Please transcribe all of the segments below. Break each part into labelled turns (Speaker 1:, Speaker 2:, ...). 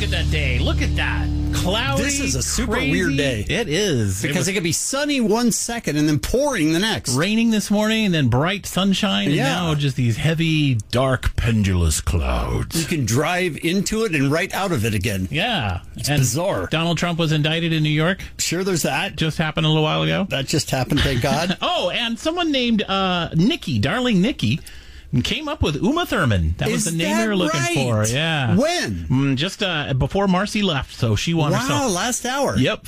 Speaker 1: look at that day. Look at that. Cloudy.
Speaker 2: This is a super
Speaker 1: crazy.
Speaker 2: weird day.
Speaker 1: It is.
Speaker 2: Because it could be sunny one second and then pouring the next.
Speaker 1: Raining this morning and then bright sunshine. And now just these heavy, dark, pendulous clouds.
Speaker 2: You can drive into it and right out of it again.
Speaker 1: Yeah.
Speaker 2: It's bizarre.
Speaker 1: Donald Trump was indicted in New York.
Speaker 2: Sure, there's that.
Speaker 1: Just happened a little while ago.
Speaker 2: That just happened, thank God.
Speaker 1: Oh, and someone named Nikki, Darling Nikki, came up with Uma Thurman. That was the name we were looking for. Yeah.
Speaker 2: When?
Speaker 1: Just before Marcy left, so she won herself.
Speaker 2: Wow, last hour.
Speaker 1: Yep,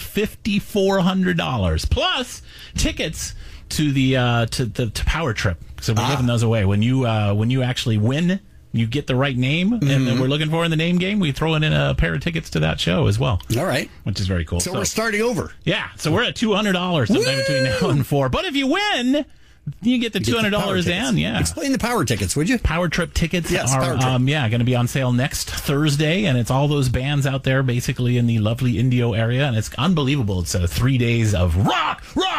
Speaker 1: $5,400 plus tickets to the to Power Trip. So we're giving those away when you actually win. You get the right name, and then we're looking for in the name game. We throw in a pair of tickets to that show as well.
Speaker 2: All right,
Speaker 1: which is very cool.
Speaker 2: So we're starting over.
Speaker 1: Yeah, so we're at $200 sometime between now and 4. But if you win, you get the $200 in. Yeah.
Speaker 2: Explain the Power tickets, would you?
Speaker 1: Power Trip tickets are
Speaker 2: going
Speaker 1: to be on sale next Thursday, and it's all those bands out there basically in the lovely Indio area, and it's unbelievable. It's 3 days of rock,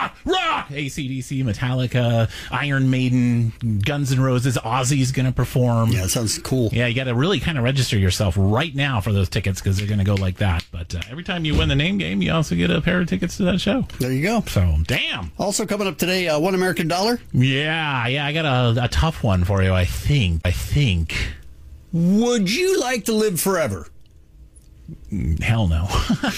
Speaker 1: AC/DC, Metallica, Iron Maiden, Guns N' Roses, Ozzy's going to perform.
Speaker 2: Yeah, it sounds cool.
Speaker 1: Yeah, you got to really kind of register yourself right now for those tickets because they're going to go like that. But every time you win the name game, you also get a pair of tickets to that show.
Speaker 2: There you go.
Speaker 1: So, damn.
Speaker 2: Also coming up today, $1 American Dollar.
Speaker 1: Yeah, I got a tough one for you, I think.
Speaker 2: Would you like to live forever?
Speaker 1: Hell no.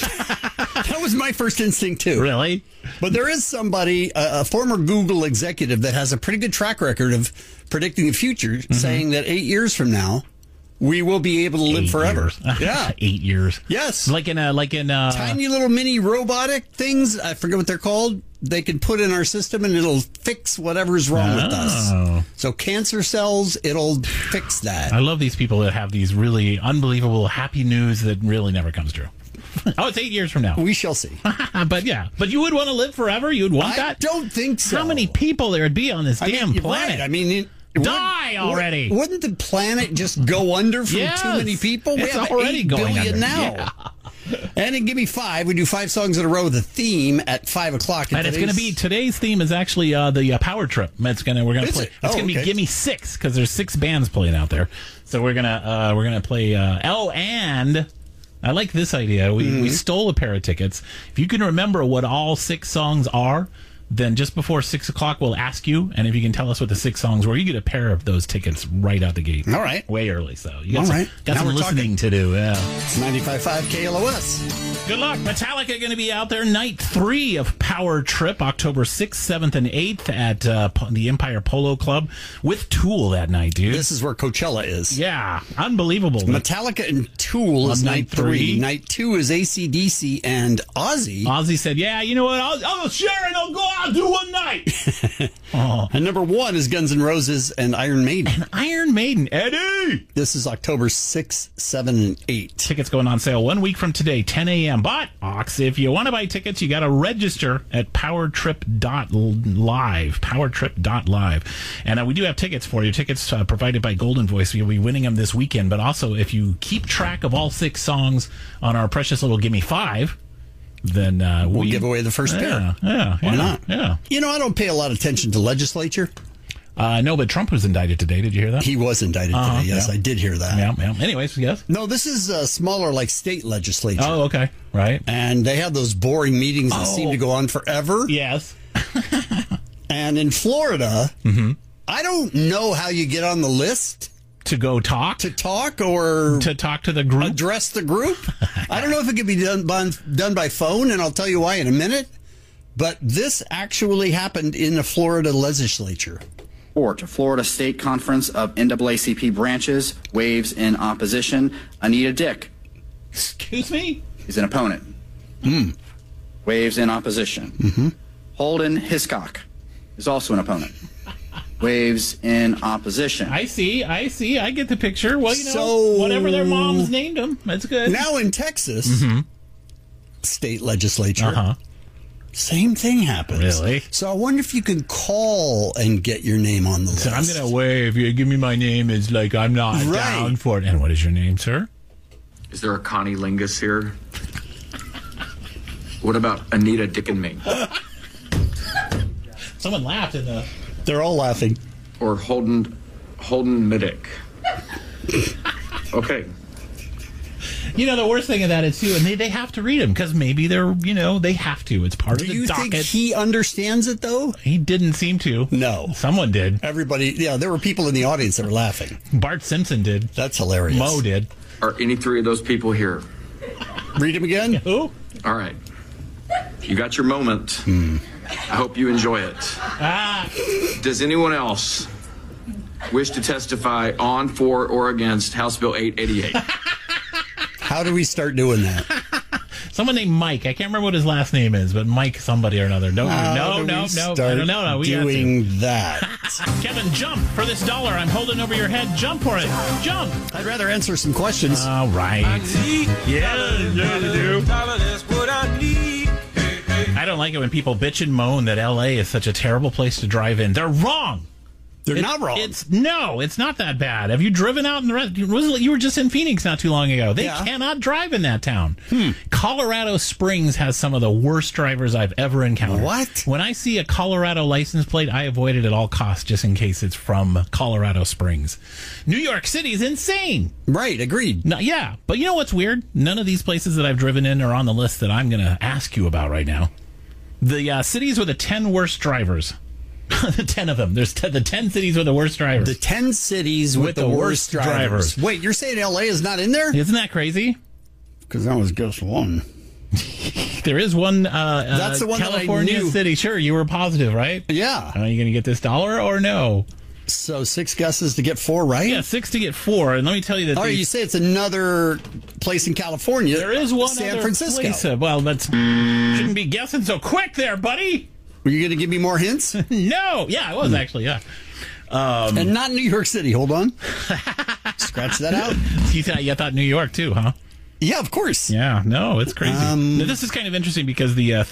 Speaker 2: That was my first instinct, too.
Speaker 1: Really?
Speaker 2: But there is somebody, a former Google executive, that has a pretty good track record of predicting the future, saying that 8 years from now, we will be able to live forever. Yeah.
Speaker 1: 8 years.
Speaker 2: Yes.
Speaker 1: Like in
Speaker 2: tiny little mini robotic things. I forget what they're called. They can put in our system and it'll fix whatever's wrong with us. So cancer cells, it'll fix that.
Speaker 1: I love these people that have these really unbelievable happy news that really never comes true. Oh, it's 8 years from now.
Speaker 2: We shall see.
Speaker 1: But you would want to live forever? You would want that?
Speaker 2: I don't think so.
Speaker 1: How many people there would be on this damn planet?
Speaker 2: Right. I mean,
Speaker 1: die already.
Speaker 2: Wouldn't the planet just go under from too many people?
Speaker 1: It's
Speaker 2: we have
Speaker 1: already
Speaker 2: 8
Speaker 1: going
Speaker 2: billion
Speaker 1: under.
Speaker 2: now.
Speaker 1: Yeah.
Speaker 2: And then give me 5. We do 5 songs in a row with a theme at 5 o'clock.
Speaker 1: And it's going to be, today's theme is actually the Power Trip. We're going to play. It's going to be Gimme 6 because there's 6 bands playing out there. So we're gonna play. And I like this idea. We stole a pair of tickets. If you can remember what all 6 songs are, then just before 6 o'clock, we'll ask you, and if you can tell us what the 6 songs were, you get a pair of those tickets right out the gate.
Speaker 2: All right.
Speaker 1: Way early, so you got
Speaker 2: Now
Speaker 1: some
Speaker 2: we're
Speaker 1: listening to do. Yeah.
Speaker 2: It's 95.5 KLOS.
Speaker 1: Good luck. Metallica going to be out there night 3 of Power Trip, October 6th, 7th, and 8th at the Empire Polo Club with Tool that night, dude.
Speaker 2: This is where Coachella is.
Speaker 1: Yeah, unbelievable.
Speaker 2: Metallica and Tool is night 3. Night 2 is AC/DC and Ozzy.
Speaker 1: Ozzy said, yeah, you know what, I'll share and I'll go out and do one night.
Speaker 2: And number 1 is Guns N' Roses and Iron Maiden.
Speaker 1: And Iron Maiden, Eddie!
Speaker 2: This is October 6, 7, and 8.
Speaker 1: Tickets going on sale 1 week from today, 10 a.m. But, Ox, if you want to buy tickets, you got to register at powertrip.live. Powertrip.live. And we do have tickets for you. Tickets provided by Golden Voice. You'll be winning them this weekend. But also, if you keep track of all 6 songs on our precious little Gimme 5, then
Speaker 2: we'll give away the first pair.
Speaker 1: Yeah.
Speaker 2: Why not?
Speaker 1: Yeah.
Speaker 2: You know, I don't pay a lot of attention to legislature.
Speaker 1: No, but Trump was indicted today. Did you hear that?
Speaker 2: He was indicted today. Yes, I did hear that.
Speaker 1: Yeah. Anyways, yes.
Speaker 2: No, this is smaller, like state legislature.
Speaker 1: Oh, okay. Right.
Speaker 2: And they have those boring meetings that seem to go on forever.
Speaker 1: Yes.
Speaker 2: And in Florida, I don't know how you get on the list.
Speaker 1: To go talk?
Speaker 2: To talk or...
Speaker 1: To talk to the group?
Speaker 2: Address the group? I don't know if it can be done by phone, and I'll tell you why in a minute. But this actually happened in the Florida legislature.
Speaker 3: To Florida State Conference of NAACP branches, waves in opposition. Anita Dick.
Speaker 1: Excuse me?
Speaker 3: Is an opponent. Waves in opposition. Holden Hiscock is also an opponent. Waves in opposition.
Speaker 1: I see. I get the picture. Well, whatever their moms named them. That's good.
Speaker 2: Now in Texas, state legislature, same thing happens.
Speaker 1: Really?
Speaker 2: So I wonder if you can call and get your name on the list.
Speaker 1: So I'm going to wave. You give me my name. It's like I'm not down for it. And what is your name, sir?
Speaker 4: Is there a Connie Lingus here? What about Anita Dick and me?
Speaker 1: Someone laughed in the...
Speaker 2: They're all laughing.
Speaker 4: Or Holden Middick. Okay.
Speaker 1: The worst thing of that is, too, and they have to read them because maybe they're, they have to. It's part of the docket.
Speaker 2: Do you think he understands it, though?
Speaker 1: He didn't seem to.
Speaker 2: No.
Speaker 1: Someone did.
Speaker 2: Everybody, there were people in the audience that were laughing.
Speaker 1: Bart Simpson did.
Speaker 2: That's hilarious.
Speaker 1: Mo did.
Speaker 4: Are any three of those people here?
Speaker 2: Read him again?
Speaker 1: Who?
Speaker 4: All right. You got your moment. I hope you enjoy it. Does anyone else wish to testify on, for, or against House Bill 888?
Speaker 2: How do we start doing that?
Speaker 1: Someone named Mike. I can't remember what his last name is, but Mike somebody or another. No. I don't know. We
Speaker 2: doing that.
Speaker 1: Kevin, jump for this $1. I'm holding over your head. Jump for it. Jump.
Speaker 2: I'd rather answer some questions.
Speaker 1: All right. Yeah, you do. I don't like it when people bitch and moan that L.A. is such a terrible place to drive in. They're wrong.
Speaker 2: They're not wrong.
Speaker 1: It's not that bad. Have you driven out in the rest? You were just in Phoenix not too long ago. They cannot drive in that town. Colorado Springs has some of the worst drivers I've ever encountered.
Speaker 2: What?
Speaker 1: When I see a Colorado license plate, I avoid it at all costs just in case it's from Colorado Springs. New York City is insane.
Speaker 2: Right, agreed.
Speaker 1: No, yeah, but you know what's weird? None of these places that I've driven in are on the list that I'm going to ask you about right now. The cities with the 10 worst drivers. The 10 of them. There's the 10 cities with the worst drivers.
Speaker 2: The 10 cities with the worst drivers. Wait, you're saying LA is not in there?
Speaker 1: Isn't that crazy?
Speaker 2: Because that was just one.
Speaker 1: There is one.
Speaker 2: That's the one
Speaker 1: California
Speaker 2: that I knew.
Speaker 1: City. Sure, you were positive, right?
Speaker 2: Yeah.
Speaker 1: Are you going to get this $1 or no?
Speaker 2: So 6 guesses to get 4 right?
Speaker 1: Yeah, 6 to get 4. And let me tell you that.
Speaker 2: Oh, you say it's another place in California.
Speaker 1: There is one
Speaker 2: San
Speaker 1: other
Speaker 2: Francisco.
Speaker 1: Place. Well, shouldn't be guessing so quick there, buddy.
Speaker 2: Were you going to give me more hints?
Speaker 1: No. Yeah, I was actually, yeah.
Speaker 2: And not New York City. Hold on. Scratch that out.
Speaker 1: You thought New York, too, huh?
Speaker 2: Yeah, of course.
Speaker 1: Yeah, no, it's crazy. Now, this is kind of interesting because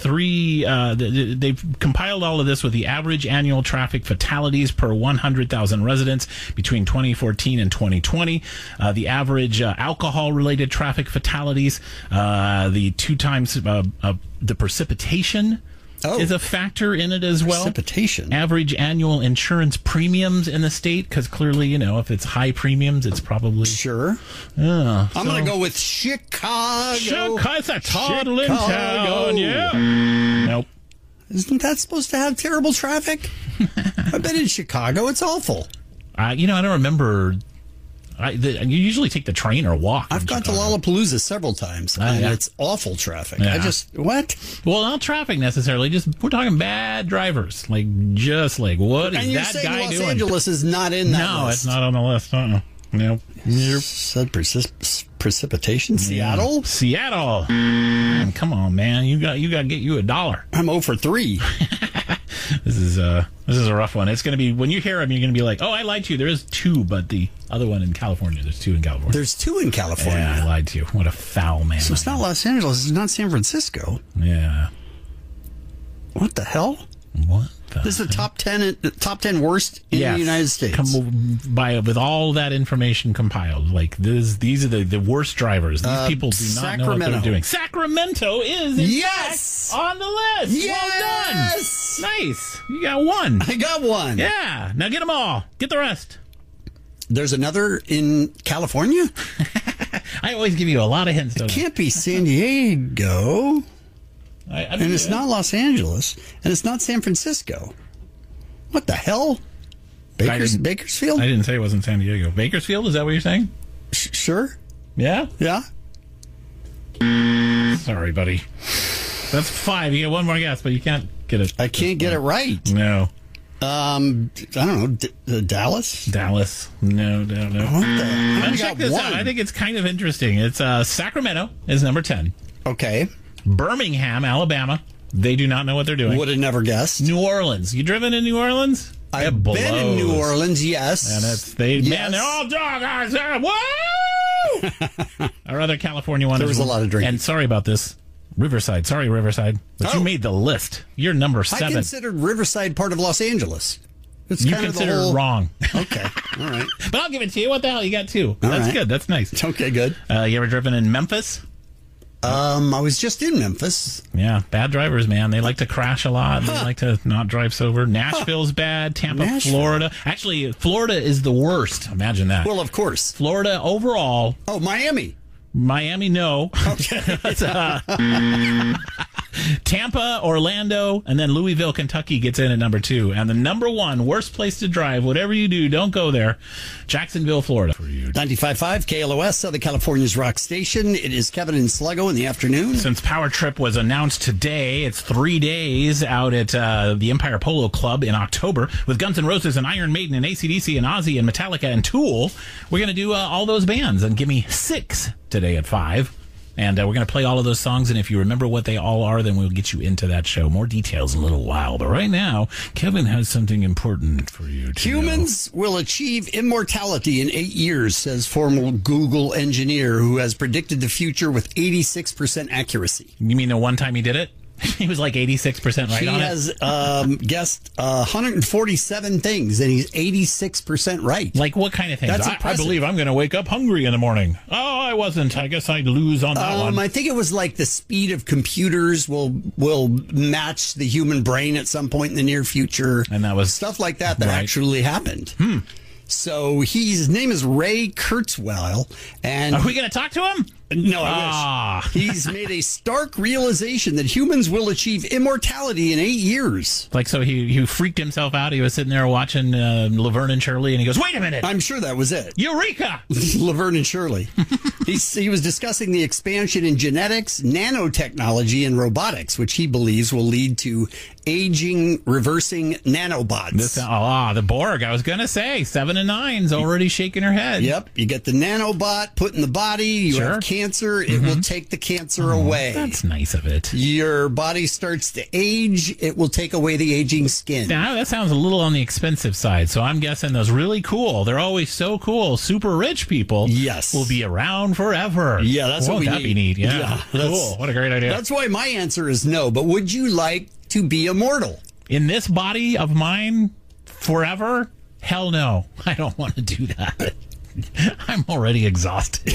Speaker 1: they've compiled all of this with the average annual traffic fatalities per 100,000 residents between 2014 and 2020. The average alcohol-related traffic fatalities, the 2 times the precipitation is a factor in it as well.
Speaker 2: Precipitation.
Speaker 1: Average annual insurance premiums in the state, because clearly, if it's high premiums, it's probably...
Speaker 2: Sure.
Speaker 1: I'm
Speaker 2: going to go with Chicago.
Speaker 1: It's a toddling town, yeah. Nope.
Speaker 2: Isn't that supposed to have terrible traffic? I've been in Chicago. It's awful.
Speaker 1: I don't remember... you usually take the train or walk.
Speaker 2: I've gone to Lollapalooza several times, and it's awful traffic.
Speaker 1: Yeah.
Speaker 2: What?
Speaker 1: Well, not traffic necessarily. We're talking bad drivers. What is that guy doing?
Speaker 2: And you're saying Los Angeles is not in that list?
Speaker 1: No, it's not on the list. Nope.
Speaker 2: Said precipitation? Seattle?
Speaker 1: Seattle. Come on, man. You got to get you $1.
Speaker 2: I'm 0 for 3.
Speaker 1: This is a rough one. It's going to be, when you hear them, you're going to be like, oh, I lied to you. There is 2, but the other one in California. There's 2 in California.
Speaker 2: There's 2 in California.
Speaker 1: Yeah, I lied to you. What a foul man.
Speaker 2: So it's not Los Angeles. It's not San Francisco.
Speaker 1: Yeah.
Speaker 2: What the hell?
Speaker 1: What?
Speaker 2: This is the top 10 worst in the United States.
Speaker 1: With all that information compiled, these are the worst drivers. These people do not know what they're doing. Sacramento is in fact on the list.
Speaker 2: Yes!
Speaker 1: Well done. Nice. You got 1.
Speaker 2: I got 1.
Speaker 1: Yeah. Now get them all. Get the rest.
Speaker 2: There's another in California?
Speaker 1: I always give you a lot of hints.
Speaker 2: It can't be San Diego. And it's not Los Angeles, and it's not San Francisco. What the hell? Bakersfield?
Speaker 1: I didn't say it wasn't San Diego. Bakersfield? Is that what you're saying?
Speaker 2: Sure.
Speaker 1: Yeah?
Speaker 2: Yeah.
Speaker 1: Sorry, buddy. That's 5. You get 1 more guess, but you can't get it.
Speaker 2: I can't get it right.
Speaker 1: No.
Speaker 2: I don't know. Dallas?
Speaker 1: Dallas. No.
Speaker 2: What the?
Speaker 1: Check this out. I think it's kind of interesting. It's Sacramento is number 10.
Speaker 2: Okay.
Speaker 1: Birmingham, Alabama. They do not know what they're doing.
Speaker 2: Would have never guessed.
Speaker 1: New Orleans. You driven in New Orleans?
Speaker 2: I've been in New Orleans, yes.
Speaker 1: And man, they're all dog eyes. Woo! Our other California one.
Speaker 2: There was a lot of drinking.
Speaker 1: And sorry about this. Riverside. Sorry, Riverside. But you made the list. You're number 7.
Speaker 2: I considered Riverside part of Los Angeles.
Speaker 1: It's you consider it wrong.
Speaker 2: Okay. All right.
Speaker 1: But I'll give it to you. What the hell? You got 2. That's good. That's nice.
Speaker 2: Okay, good.
Speaker 1: You ever driven in Memphis?
Speaker 2: I was just in Memphis.
Speaker 1: Yeah, bad drivers, man. They like to crash a lot. They like to not drive sober. Nashville's bad. Tampa, Florida. Actually, Florida is the worst. Imagine that.
Speaker 2: Well, of course.
Speaker 1: Florida overall.
Speaker 2: Oh, Miami.
Speaker 1: Miami, no.
Speaker 2: Okay.
Speaker 1: Tampa, Orlando, and then Louisville, Kentucky gets in at number 2. And the number 1 worst place to drive, whatever you do, don't go there. Jacksonville, Florida.
Speaker 2: 95.5 KLOS, Southern California's rock station. It is Kevin and Sluggo in the afternoon.
Speaker 1: Since Power Trip was announced today, it's 3 days out at the Empire Polo Club in October with Guns N' Roses and Iron Maiden and AC/DC and Ozzy and Metallica and Tool. We're going to do all those bands and give me 6 today at 5. And we're going to play all of those songs, and if you remember what they all are, then we'll get you into that show. More details in a little while. But right now, Kevin has something important for you to
Speaker 2: Humans will achieve immortality in 8 years, says former Google engineer who has predicted the future with 86% accuracy.
Speaker 1: You mean the one time he did it? He was like 86% right
Speaker 2: he
Speaker 1: on it?
Speaker 2: He has guessed 147 things, and he's 86% right.
Speaker 1: Like what kind of things?
Speaker 2: That's
Speaker 1: I believe I'm going to wake up hungry in the morning. Oh, I wasn't. I guess I'd lose on that one.
Speaker 2: I think it was like the speed of computers will match the human brain at some point in the near future.
Speaker 1: And that was...
Speaker 2: Stuff like that
Speaker 1: right.
Speaker 2: actually happened. So his name is Ray Kurzweil. And
Speaker 1: are we going to talk to him?
Speaker 2: No, I wish. He's made a stark realization that humans will achieve immortality in 8 years.
Speaker 1: Like, so he freaked himself out. He was sitting there watching Laverne and Shirley, and he goes, wait a minute.
Speaker 2: I'm sure that was it.
Speaker 1: Eureka!
Speaker 2: Laverne and Shirley. He was discussing the expansion in genetics, nanotechnology, and robotics, which he believes will lead to aging, reversing nanobots.
Speaker 1: The Borg, I was going to say. 7 and 9's already shaking her head.
Speaker 2: Yep. You get the nanobot put in the body. You have cancer. It will take the cancer away.
Speaker 1: That's nice of it.
Speaker 2: Your body starts to age. It will take away the aging skin.
Speaker 1: Now, that sounds a little on the expensive side. So I'm guessing those really cool, they're always so cool, super rich people will be around forever.
Speaker 2: Yeah, that's what we need.
Speaker 1: Won't that be neat? Yeah. Cool. What a great idea.
Speaker 2: That's why my answer is no. But would you like to be immortal? In
Speaker 1: this body of mine forever? Hell no. I don't want to do that. I'm already exhausted.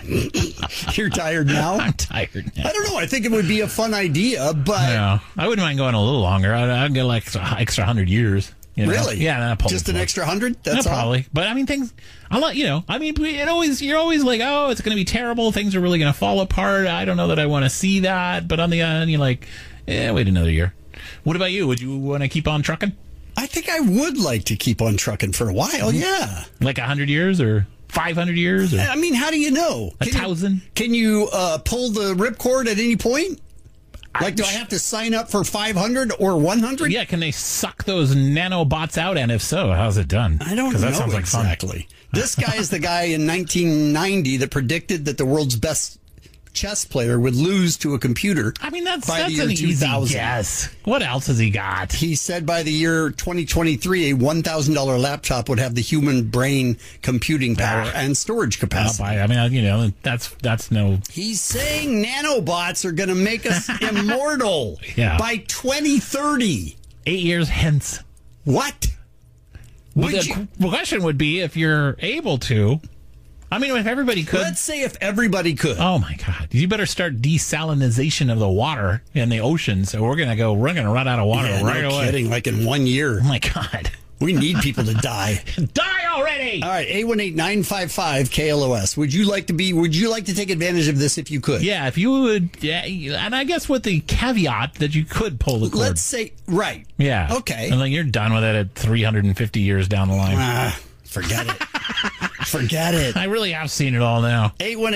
Speaker 2: You're tired now?
Speaker 1: I'm tired now.
Speaker 2: I don't know. I think it would be a fun idea, but...
Speaker 1: Yeah, I wouldn't mind going a little longer. I'd get like extra 100 years. You know?
Speaker 2: Really?
Speaker 1: Yeah.
Speaker 2: Just an extra 100? That's all?
Speaker 1: Probably. But I mean, things... you're always like, oh, it's going to be terrible. Things are really going to fall apart. I don't know that I want to see that. But on the other end, you're like, wait another year. What about you? Would you want to keep on trucking?
Speaker 2: I think I would like to keep on trucking for a while, yeah.
Speaker 1: Like 100 years or 500 years? Or
Speaker 2: I mean, how do you know?
Speaker 1: 1,000?
Speaker 2: Can you pull the ripcord at any point? Like, do I have to sign up for 500 or 100?
Speaker 1: Yeah, can they suck those nanobots out? And if so, how's it done?
Speaker 2: I don't know that sounds like exactly. Fun. This guy is the guy in 1990 that predicted that the world's best chess player would lose to a computer.
Speaker 1: I mean, that's
Speaker 2: an
Speaker 1: 2000. Easy guess. What else has he got?
Speaker 2: He said by the year 2023, a $1,000 laptop would have the human brain computing power and storage capacity.
Speaker 1: I mean, that's no...
Speaker 2: He's saying nanobots are going to make us immortal by 2030.
Speaker 1: 8 years hence.
Speaker 2: What?
Speaker 1: The question would be if you're able to... I mean, if everybody could.
Speaker 2: Let's say if everybody could.
Speaker 1: Oh, my God. You better start desalinization of the water in the ocean. So we're going to run out of water right away.
Speaker 2: Kidding, like in 1 year.
Speaker 1: Oh, my God.
Speaker 2: We need people to die.
Speaker 1: Die already!
Speaker 2: All right, 818-955-KLOS. Would you like to take advantage of this if you could?
Speaker 1: Yeah, if you would. Yeah, and I guess with the caveat that you could pull the cord.
Speaker 2: Let's say, right.
Speaker 1: Yeah.
Speaker 2: Okay.
Speaker 1: And then you're done with it at 350 years down the line.
Speaker 2: Forget it. Forget it.
Speaker 1: I really have seen it all now.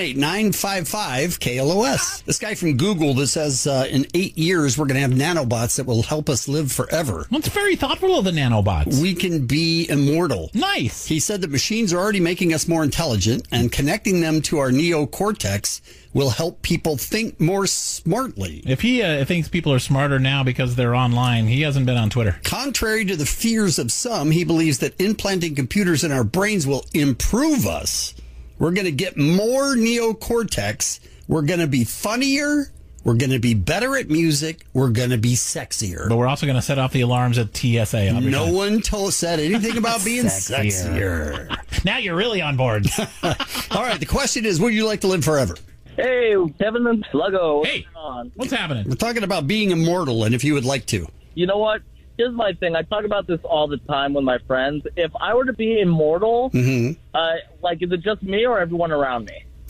Speaker 2: 818-955-KLOS. This guy from Google that says in 8 years we're going to have nanobots that will help us live forever.
Speaker 1: Well, it's very thoughtful of the nanobots.
Speaker 2: We can be immortal.
Speaker 1: Nice.
Speaker 2: He said that machines are already making us more intelligent, and connecting them to our neocortex will help people think more smartly.
Speaker 1: If he thinks people are smarter now because they're online, he hasn't been on Twitter.
Speaker 2: Contrary to the fears of some, he believes that implanting computers in our brains will improve us. We're going to get more neocortex. We're going to be funnier. We're going to be better at music. We're going to be sexier.
Speaker 1: But we're also going to set off the alarms at TSA.
Speaker 2: No one said anything about being sexier.
Speaker 1: Now you're really on board.
Speaker 2: All right, the question is, would you like to live forever?
Speaker 5: Hey, Kevin and Sluggo.
Speaker 1: Hey, what's happening?
Speaker 2: We're talking about being immortal, and if you would like to.
Speaker 5: You know what? Here's my thing. I talk about this all the time with my friends. If I were to be immortal, like, is it just me or everyone around me?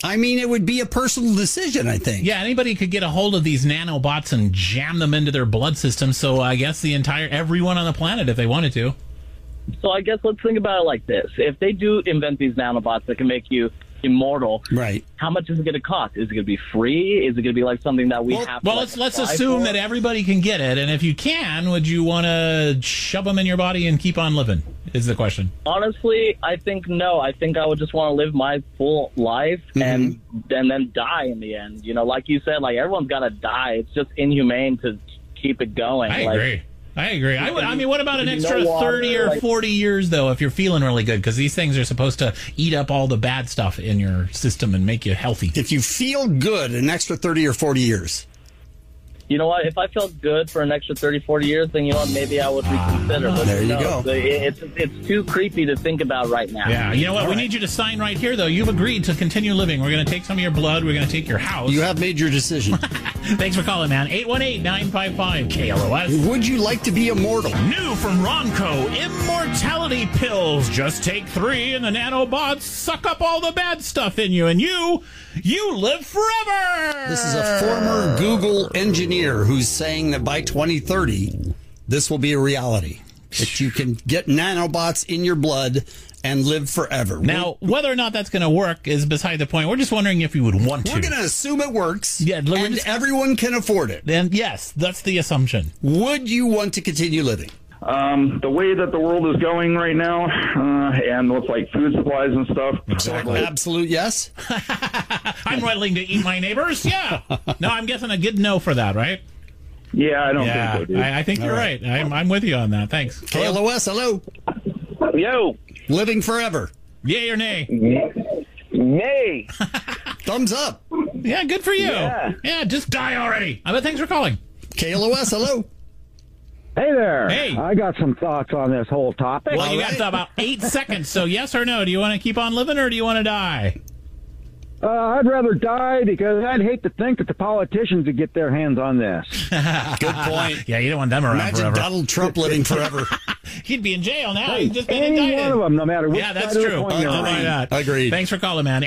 Speaker 2: I mean, it would be a personal decision, I think.
Speaker 1: Yeah, anybody could get a hold of these nanobots and jam them into their blood system. So I guess everyone on the planet, if they wanted to.
Speaker 5: So I guess let's think about it like this. If they do invent these nanobots that can make you immortal,
Speaker 2: right?
Speaker 5: How much is it going to cost? Is it going to be free? Is it going to be like something that we have to
Speaker 1: let's assume that everybody can get it. And if you can, would you want to shove them in your body and keep on living? Is the question.
Speaker 5: Honestly, I think no. I think I would just want to live my full life and then die in the end. You know, like you said, like everyone's got to die. It's just inhumane to keep it going.
Speaker 1: I agree. I mean, what about an extra 30 or 40 years, though, if you're feeling really good? Because these things are supposed to eat up all the bad stuff in your system and make you healthy.
Speaker 2: If you feel good, an extra 30 or 40 years.
Speaker 5: You know what? If I felt good for an extra 30, 40 years, then, you know what, maybe I would reconsider. But
Speaker 2: there you go.
Speaker 5: It's too creepy to think about right now.
Speaker 1: Yeah, you know what? We need you to sign right here, though. You've agreed to continue living. We're going to take some of your blood. We're going to take your house.
Speaker 2: You have made your decision.
Speaker 1: Thanks for calling, man. 818-955-KLOS.
Speaker 2: Would you like to be immortal?
Speaker 1: New from Ronco, Immortality Pills. Just take 3 and the nanobots suck up all the bad stuff in you, and you live forever.
Speaker 2: This is a former Google engineer who's saying that by 2030, this will be a reality. That you can get nanobots in your blood and live forever.
Speaker 1: Now, whether or not that's going to work is beside the point. We're just wondering if you would want to.
Speaker 2: We're going to assume it works,
Speaker 1: and
Speaker 2: everyone can afford it.
Speaker 1: Then, yes, that's the assumption.
Speaker 2: Would you want to continue living?
Speaker 6: The way that the world is going right now, and with like food supplies and stuff.
Speaker 1: Exactly.
Speaker 2: Absolute yes.
Speaker 1: I'm willing to eat my neighbors. Yeah. No, I'm guessing a good no for that, right?
Speaker 6: Yeah, I don't think so, dude.
Speaker 1: I think you're right. I'm with you on that. Thanks.
Speaker 2: KLOS, hello.
Speaker 6: Yo.
Speaker 2: Living forever.
Speaker 1: Yay or nay?
Speaker 6: Nay.
Speaker 2: Thumbs up.
Speaker 1: Yeah, good for you. Yeah, just die already. But thanks for calling.
Speaker 2: KLOS, hello.
Speaker 7: Hey there.
Speaker 1: Hey.
Speaker 7: I got some thoughts on this whole topic.
Speaker 1: Well, you got about 8 seconds, so yes or no? Do you want to keep on living or do you want to die?
Speaker 7: I'd rather die because I'd hate to think that the politicians would get their hands on this.
Speaker 2: Good point.
Speaker 1: Yeah, you don't want them around
Speaker 2: Imagine
Speaker 1: forever.
Speaker 2: Donald Trump living forever.
Speaker 1: He'd be in jail now.
Speaker 7: Hey,
Speaker 1: He'd just been
Speaker 7: any
Speaker 1: indicted.
Speaker 7: one of them, no matter which
Speaker 1: Yeah, that's
Speaker 7: side of the
Speaker 1: true.
Speaker 7: coin they're on.
Speaker 2: Agreed.
Speaker 1: Thanks for calling, man.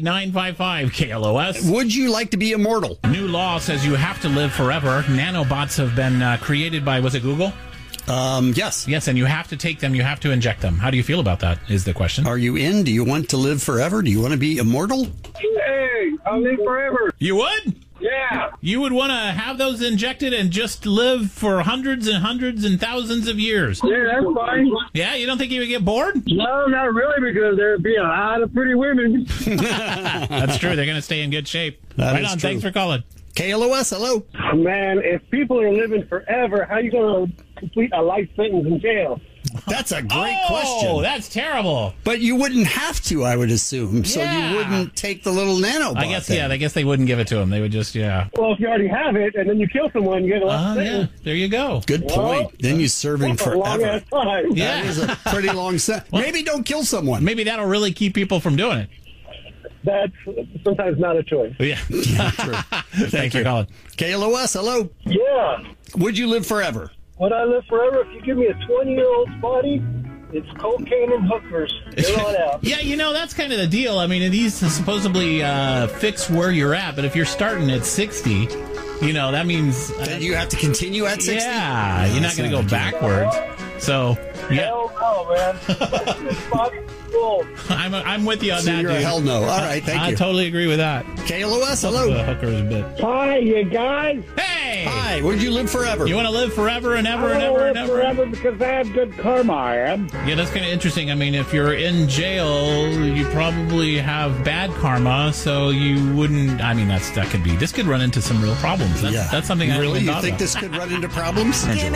Speaker 1: 818-955-KLOS.
Speaker 2: Would you like to be immortal?
Speaker 1: New law says you have to live forever. Nanobots have been created by, was it Google?
Speaker 2: Yes.
Speaker 1: Yes, and you have to take them. You have to inject them. How do you feel about that is the question.
Speaker 2: Are you in? Do you want to live forever? Do you want to be immortal?
Speaker 7: Hey, I'll live forever.
Speaker 1: You would?
Speaker 7: Yeah.
Speaker 1: You would want to have those injected and just live for hundreds and hundreds and thousands of years.
Speaker 7: Yeah, that's fine.
Speaker 1: Yeah, you don't think you would get bored?
Speaker 7: No, not really, because there'd be a lot of pretty women.
Speaker 1: That's true. They're going to stay in good shape.
Speaker 2: That
Speaker 1: right
Speaker 2: is
Speaker 1: on.
Speaker 2: true.
Speaker 1: Thanks for calling.
Speaker 2: KLOS, hello.
Speaker 7: Man, if people are living forever, how are you going to complete a life sentence in jail?
Speaker 2: That's a great
Speaker 1: Oh,
Speaker 2: question.
Speaker 1: that's terrible.
Speaker 2: But you wouldn't have to, I would assume. So
Speaker 1: Yeah.
Speaker 2: you wouldn't take the little nanobot.
Speaker 1: I guess,
Speaker 2: then.
Speaker 1: I guess they wouldn't give it to him. They would just,
Speaker 7: Well, if you already have it and then you kill someone, you get a life
Speaker 1: Yeah,
Speaker 7: sentence.
Speaker 1: there you go.
Speaker 2: Good point. Then you serve him
Speaker 7: That's a long
Speaker 2: forever.
Speaker 7: ass time.
Speaker 1: Yeah.
Speaker 2: That is a pretty long sentence. Maybe don't kill someone.
Speaker 1: Maybe that'll really keep people from doing it.
Speaker 7: That's sometimes not a choice.
Speaker 1: Yeah.
Speaker 2: Yeah, true.
Speaker 1: Thanks for calling.
Speaker 2: KLOS, hello.
Speaker 7: Yeah.
Speaker 2: Would you live forever?
Speaker 7: Would I live forever? If you give me a 20-year-old's body, it's cocaine and hookers. Get on out.
Speaker 1: Yeah, you know, that's kind of the deal. I mean, these supposedly fix where you're at, but if you're starting at 60, you know, that means...
Speaker 2: Then you have to continue at 60?
Speaker 1: Yeah, you're not going to go backwards. So, yeah,
Speaker 7: Hell no, man. This body's full.
Speaker 1: I'm with you on
Speaker 2: So
Speaker 1: that,
Speaker 2: you're
Speaker 1: dude.
Speaker 2: a hell no. All right, thank
Speaker 1: I
Speaker 2: you.
Speaker 1: totally agree with that.
Speaker 2: KLOS, hello.
Speaker 1: The hookers bit.
Speaker 7: Hi, you guys.
Speaker 1: Hey!
Speaker 2: Hi, would you live forever?
Speaker 1: You want to live forever and ever and
Speaker 7: I
Speaker 1: ever
Speaker 7: live
Speaker 1: and ever?
Speaker 7: forever because I have good karma, I am.
Speaker 1: Yeah, that's kind of interesting. I mean, if you're in jail, you probably have bad karma, so you wouldn't. I mean, this could run into some real problems. That's something I
Speaker 2: really.
Speaker 1: haven't
Speaker 2: You
Speaker 1: thought
Speaker 2: think
Speaker 1: about.
Speaker 2: this could run into problems? And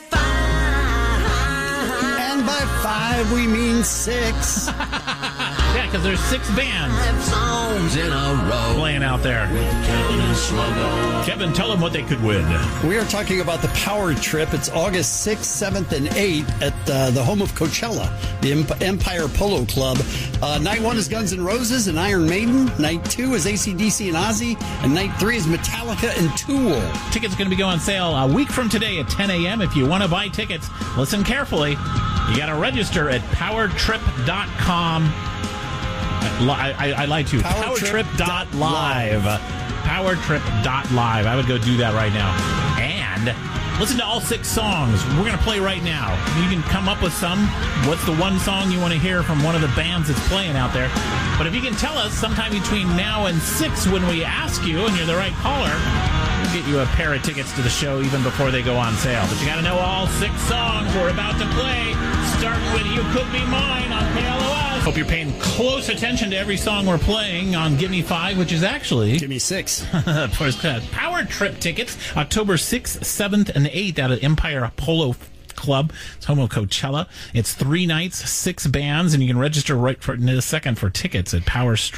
Speaker 2: by 5 we mean 6.
Speaker 1: Yeah, because there's 6 bands playing out there. Kevin, tell them what they could win.
Speaker 2: We are talking about the Power Trip. It's August 6th, 7th, and 8th at the home of Coachella, the Empire Polo Club. Night 1 is Guns N' Roses and Iron Maiden. Night 2 is AC/DC and Ozzy. And Night 3 is Metallica and Tool.
Speaker 1: Tickets are going to be going on sale a week from today at 10 a.m. If you want to buy tickets, listen carefully. You got to register at powertrip.com. I lied to you. Powertrip.live. Powertrip.live. I would go do that right now. And listen to all 6 songs we're going to play right now. You can come up with some. What's the one song you want to hear from one of the bands that's playing out there? But if you can tell us sometime between now and 6 when we ask you and you're the right caller, we'll get you a pair of tickets to the show even before they go on sale. But you got to know all 6 songs we're about to play, starting with You Could Be Mine on KLOS. Hope you're paying close attention to every song we're playing on Gimme 5, which is actually...
Speaker 2: Gimme 6.
Speaker 1: Power Trip tickets, October 6th, 7th, and 8th out at Empire Polo Club. It's home of Coachella. It's 3 nights, 6 bands, and you can register right in a second for tickets at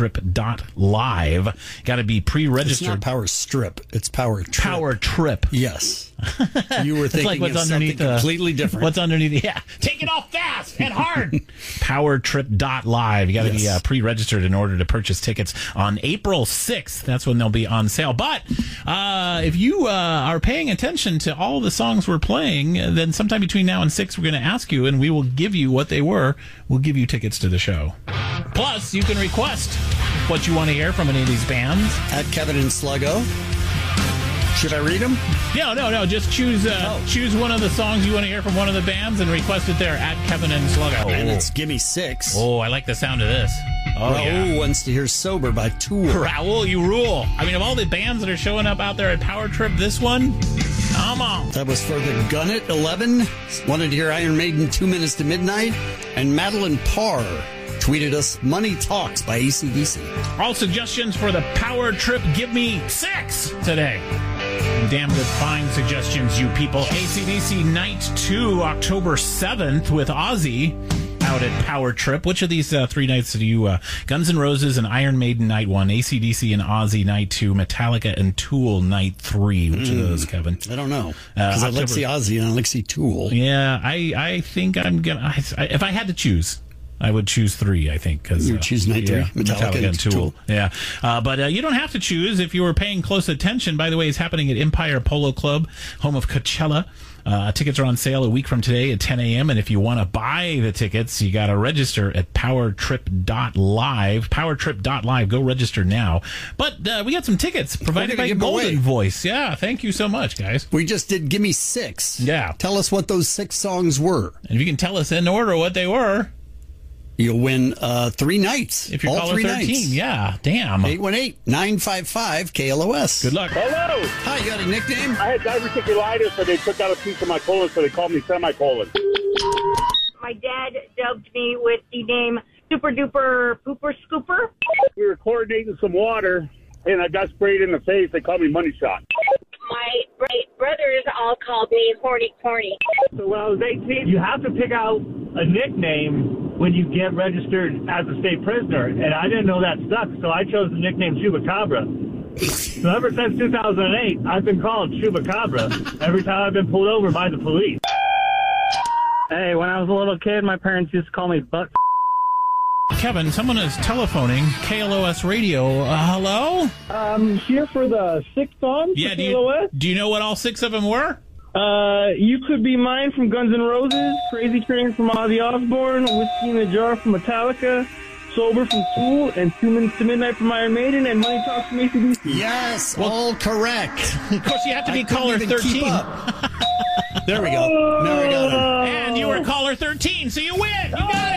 Speaker 1: powerstrip.live. Got to be pre-registered.
Speaker 2: It's not Power Strip. It's Power Trip.
Speaker 1: Power Trip.
Speaker 2: Yes. You were thinking like of something completely different.
Speaker 1: What's underneath? Yeah. Take it off fast and hard. Powertrip.live. You got to be pre-registered in order to purchase tickets on April 6th. That's when they'll be on sale. But if you are paying attention to all the songs we're playing, then sometime between now and 6, we're going to ask you, and we will give you what they were. We'll give you tickets to the show. Plus, you can request what you want to hear from any of these bands.
Speaker 2: At Kevin and Sluggo. Should I read them?
Speaker 1: No. Just choose one of the songs you want to hear from one of the bands and request it there at Kevin and Sluggo.
Speaker 2: And it's Gimme 6.
Speaker 1: Oh, I like the sound of this.
Speaker 2: Raul wants to hear Sober by Tool.
Speaker 1: Raul, you rule. I mean, of all the bands that are showing up out there at Power Trip, this one, come on.
Speaker 2: That was for the Gun It 11. Wanted to hear Iron Maiden 2 Minutes to Midnight. And Madeline Parr tweeted us Money Talks by AC/DC.
Speaker 1: All suggestions for the Power Trip Give Me 6 today. Damn good fine suggestions, you people. AC/DC Night 2, October 7th with Ozzy out at Power Trip. Which of these 3 nights do you... Guns N' Roses and Iron Maiden Night 1, AC/DC and Ozzy Night 2, Metallica and Tool Night 3. Which of those, Kevin?
Speaker 2: I don't know. Because I like to see Ozzy and I like to see Tool.
Speaker 1: Yeah, I think I'm going to... If I had to choose... I would choose 3, I think. Cause,
Speaker 2: you would choose Night 3,
Speaker 1: Metallica and Tool. Yeah. But you don't have to choose if you were paying close attention. By the way, it's happening at Empire Polo Club, home of Coachella. Tickets are on sale a week from today at 10 a.m. And if you want to buy the tickets, you got to register at powertrip.live. Powertrip.live. Go register now. But we got some tickets provided by Golden Voice. Yeah, thank you so much, guys.
Speaker 2: We just did Gimme 6.
Speaker 1: Yeah.
Speaker 2: Tell us what those 6 songs were.
Speaker 1: And if you can tell us in order what they were...
Speaker 2: You'll win 3 nights.
Speaker 1: If you're
Speaker 2: all
Speaker 1: caller
Speaker 2: 3
Speaker 1: 13,
Speaker 2: nights.
Speaker 1: Yeah, damn.
Speaker 2: 818-955-KLOS.
Speaker 1: Good luck.
Speaker 7: Hello.
Speaker 2: Hi, you got a nickname?
Speaker 7: I had diverticulitis, so they took out a piece of my colon, so they called me semicolon.
Speaker 8: My dad dubbed me with the name Super Duper Pooper Scooper.
Speaker 7: We were chlorinating some water, and I got sprayed in the face. They called me Money Shot.
Speaker 8: My brothers all called me Horny Corny.
Speaker 9: So when I was 18, you have to pick out a nickname when you get registered as a state prisoner. And I didn't know that stuck, so I chose the nickname Chupacabra. So ever since 2008, I've been called Chupacabra every time I've been pulled over by the police.
Speaker 5: Hey, when I was a little kid, my parents used to call me Butt.
Speaker 1: Kevin, someone is telephoning KLOS Radio. Hello?
Speaker 7: Here for the 6 songs.
Speaker 1: Yeah,
Speaker 7: KLOS.
Speaker 1: do you know what all 6 of them were?
Speaker 7: You Could Be Mine from Guns N' Roses, Crazy Train from Ozzy Osbourne, Whiskey in a Jar from Metallica, Sober from Tool, and 2 Minutes to Midnight from Iron Maiden, and Money Talks from AC/DC.
Speaker 2: Yes, all correct.
Speaker 1: Of course, you have to be caller 13.
Speaker 2: There we go. Now I got him.
Speaker 1: And you were caller 13, so you win. You got it.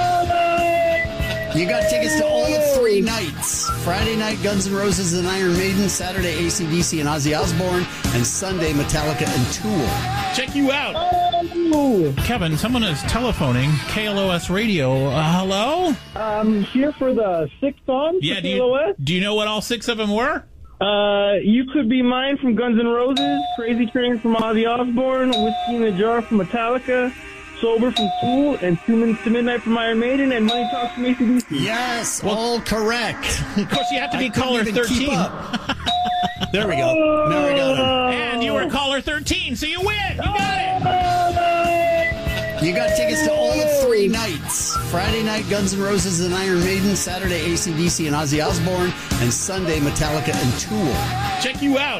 Speaker 2: You got tickets to all 3 nights. Friday night, Guns N' Roses and Iron Maiden. Saturday, AC/DC and Ozzy Osbourne. And Sunday, Metallica and Tool.
Speaker 1: Check you out. Kevin, someone is telephoning KLOS Radio. Hello?
Speaker 7: Here for the 6 songs.
Speaker 1: Yeah,
Speaker 7: KLOS.
Speaker 1: do you know what all 6 of them were?
Speaker 7: You Could Be Mine from Guns N' Roses, Crazy Train from Ozzy Osbourne, Whiskey in a Jar from Metallica, Sober from Tool, and 2 Minutes to Midnight from Iron Maiden, and Money Talks from AC/DC.
Speaker 2: Yes, all correct.
Speaker 1: Of course, you have to be caller 13.
Speaker 2: There we go. Now I got him.
Speaker 1: And you were caller 13, so you win. You got it.
Speaker 2: You got tickets to all 3 nights. Friday night, Guns N' Roses and Iron Maiden. Saturday, AC/DC and Ozzy Osbourne. And Sunday, Metallica and Tool.
Speaker 1: Check you out.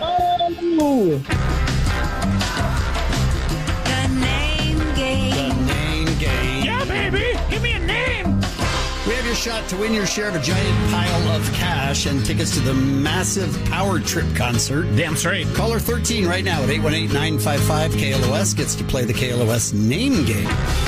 Speaker 2: The name game.
Speaker 1: Yeah, baby. Give me a name.
Speaker 2: We have your your shot to win your share of a giant pile of cash and tickets to the massive Power Trip concert.
Speaker 1: Damn straight.
Speaker 2: Caller 13 right now at 818-955-KLOS gets to play the KLOS name game.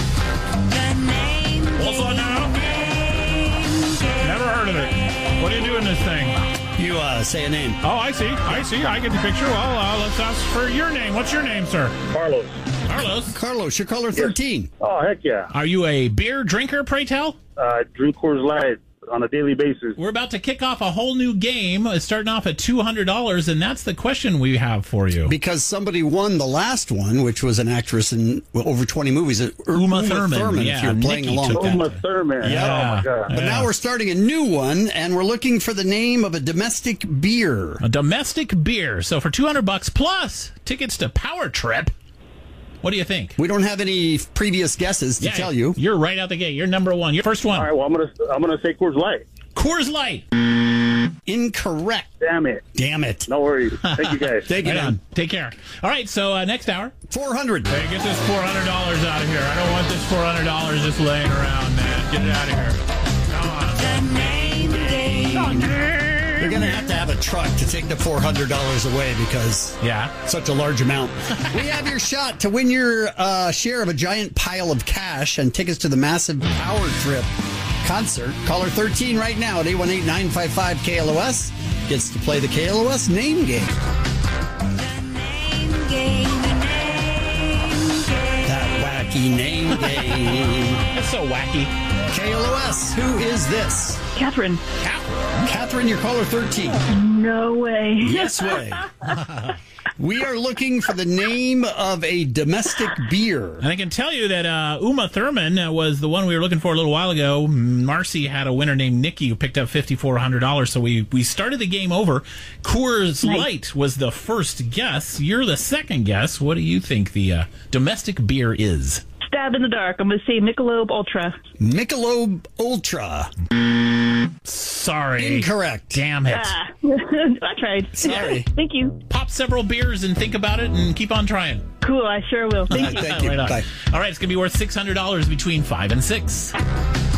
Speaker 1: Also now, never heard of it. What do you do in this thing?
Speaker 2: You say a name.
Speaker 1: Oh, I see. I get the picture. Well, let's ask for your name. What's your name, sir?
Speaker 9: Carlos.
Speaker 2: Carlos, you're caller 13.
Speaker 9: Yes. Oh, heck yeah.
Speaker 1: Are you a beer drinker, pray tell?
Speaker 9: Drink Coors Light on a daily basis.
Speaker 1: We're about to kick off a whole new game. It's starting off at $200, and that's the question we have for you.
Speaker 2: Because somebody won the last one, which was an actress in over 20 movies.
Speaker 1: Uma Thurman.
Speaker 2: If you're playing along.
Speaker 9: Uma Thurman.
Speaker 2: Yeah.
Speaker 9: Oh, my God.
Speaker 2: But now we're starting a new one, and we're looking for the name of a domestic beer.
Speaker 1: A domestic beer. So for $200 plus tickets to Power Trip, what do you think?
Speaker 2: We don't have any previous guesses to tell you.
Speaker 1: You're right out the gate. You're number one. You're first one.
Speaker 9: All right, well, I'm gonna say Coors Light.
Speaker 1: Coors Light.
Speaker 2: Incorrect.
Speaker 9: Damn it. No worries. Thank you, guys.
Speaker 2: Thank you, man.
Speaker 1: Take care. All right, so next hour.
Speaker 2: 400.
Speaker 1: Hey, get this $400 out of here. I don't want this $400 just laying around, man. Get it out of here. Come on.
Speaker 2: You're going to have a truck to take the $400 away because such a large amount. We have your shot to win your share of a giant pile of cash and tickets to the massive Power Trip concert. Caller 13 right now at 818-955-KLOS gets to play the KLOS name game. That wacky name game.
Speaker 1: It's so wacky.
Speaker 2: KLOS, who is this?
Speaker 10: Catherine.
Speaker 2: Catherine, you're caller 13.
Speaker 10: No way.
Speaker 2: Yes way. We are looking for the name of a domestic beer.
Speaker 1: And I can tell you that Uma Thurman was the one we were looking for a little while ago. Marcy had a winner named Nikki who picked up $5,400. So we started the game over. Coors Light was the first guess. You're the second guess. What do you think the domestic beer is?
Speaker 10: Stab in the dark. I'm going to say Michelob Ultra.
Speaker 2: Michelob Ultra.
Speaker 1: Sorry.
Speaker 2: Incorrect.
Speaker 1: Damn it.
Speaker 10: I tried.
Speaker 2: Sorry.
Speaker 10: Thank you.
Speaker 1: Pop several beers and think about it and keep on trying.
Speaker 10: Cool. I sure will. Thank you.
Speaker 2: Thank you.
Speaker 1: Right on.
Speaker 2: Bye.
Speaker 1: All right, it's going to be worth $600 between 5 and 6.
Speaker 2: The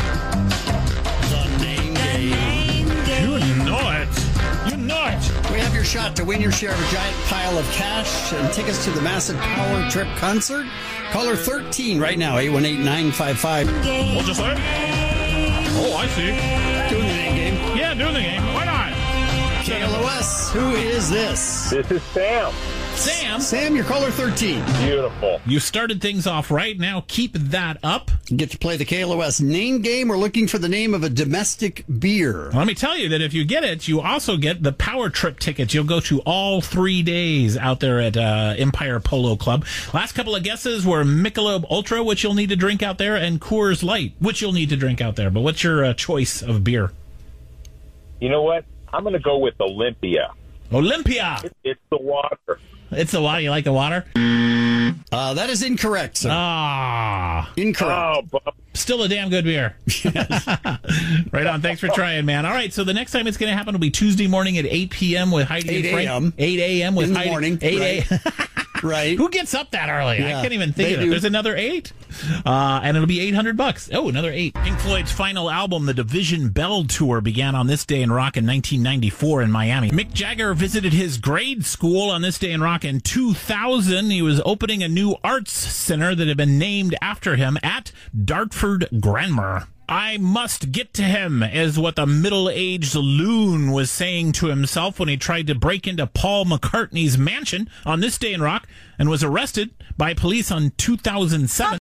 Speaker 2: name game.
Speaker 1: You know it. You know it.
Speaker 2: We have your shot to win your share of a giant pile of cash and tickets to the massive Power Trip concert. Caller 13 right now, 818-955.
Speaker 1: What'd you say? Oh, I see.
Speaker 2: Doing the name game.
Speaker 1: Yeah, doing the game. Why not?
Speaker 2: KLOS, who is this?
Speaker 9: This is Sam.
Speaker 2: Sam, you're caller 13.
Speaker 9: Beautiful.
Speaker 1: You started things off right. Now keep that up.
Speaker 2: You get to play the KLOS name game. We're looking for the name of a domestic beer.
Speaker 1: Let me tell you that if you get it, you also get the Power Trip tickets. You'll go to all 3 days out there at Empire Polo Club. Last couple of guesses were Michelob Ultra, which you'll need to drink out there, and Coors Light, which you'll need to drink out there. But what's your choice of beer?
Speaker 9: You know what? I'm going to go with Olympia.
Speaker 1: Olympia!
Speaker 9: It's the water.
Speaker 1: It's the water. You like the water?
Speaker 2: That is incorrect, sir.
Speaker 1: Incorrect.
Speaker 9: Oh,
Speaker 1: Still a damn good beer. Right on. Thanks for trying, man. All right, so the next time it's going to happen will be Tuesday morning at 8 p.m. with Heidi and Frank.
Speaker 2: 8 a.m.
Speaker 1: 8 a.m. with
Speaker 2: in the
Speaker 1: Heidi.
Speaker 2: morning.
Speaker 1: 8 a.m.
Speaker 2: Right.
Speaker 1: Who gets up that early?
Speaker 2: Yeah,
Speaker 1: I can't even think of it. There's another 8. And it'll be $800. Oh, another 8. Pink Floyd's final album, the Division Bell Tour, began on this day in rock in 1994 in Miami. Mick Jagger visited his grade school on this day in rock in 2000. He was opening a new arts center that had been named after him at Dartford Grammar. I must get to him, is what the middle-aged loon was saying to himself when he tried to break into Paul McCartney's mansion on this day in rock and was arrested by police on 2007.